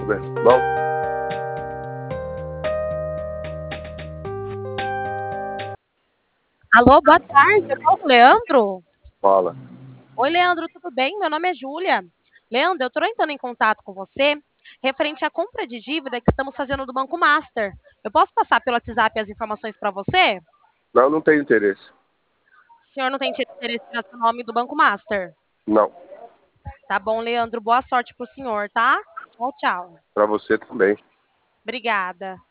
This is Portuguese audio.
bem. Bom, Alô, boa tarde. Eu falo com o Leandro? fala. Oi, Leandro, tudo bem? Meu nome é Júlia. Leandro, eu estou entrando em contato com você referente à compra de dívida que estamos fazendo do Banco Master. Eu posso passar pelo WhatsApp as informações para você? Não, não tenho interesse. O senhor não tem interesse em tirar seu nome do Banco Master? Não. Tá bom, Leandro. Boa sorte para o senhor, tá? Tchau, tchau. Para você também. Obrigada.